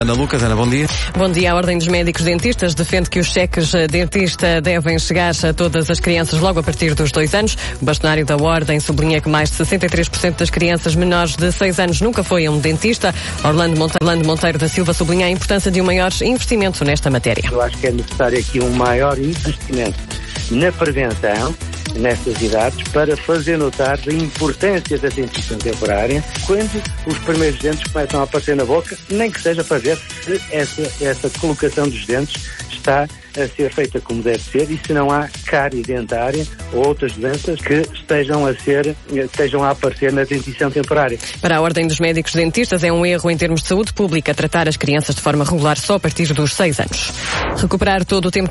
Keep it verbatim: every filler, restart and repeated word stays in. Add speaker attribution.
Speaker 1: Ana Lucas, Ana, bom dia.
Speaker 2: Bom dia. A Ordem dos Médicos Dentistas defende que os cheques dentista devem chegar a todas as crianças logo a partir dos dois anos. O bastonário da Ordem sublinha que mais de sessenta e três por cento das crianças menores de seis anos nunca foi a um dentista. Orlando Monteiro, Orlando Monteiro da Silva sublinha a importância de um maior investimento nesta matéria.
Speaker 3: Eu acho que é necessário aqui um maior investimento na prevenção nestas idades para fazer notar a importância da dentição temporária quando os primeiros dentes começam a aparecer na boca, nem que seja para ver se essa, essa colocação dos dentes está a ser feita como deve ser e se não há cárie dentária ou outras doenças que estejam a ser, estejam a aparecer na dentição temporária.
Speaker 2: Para a Ordem dos Médicos Dentistas é um erro em termos de saúde pública tratar as crianças de forma regular só a partir dos seis anos. Recuperar todo o tempo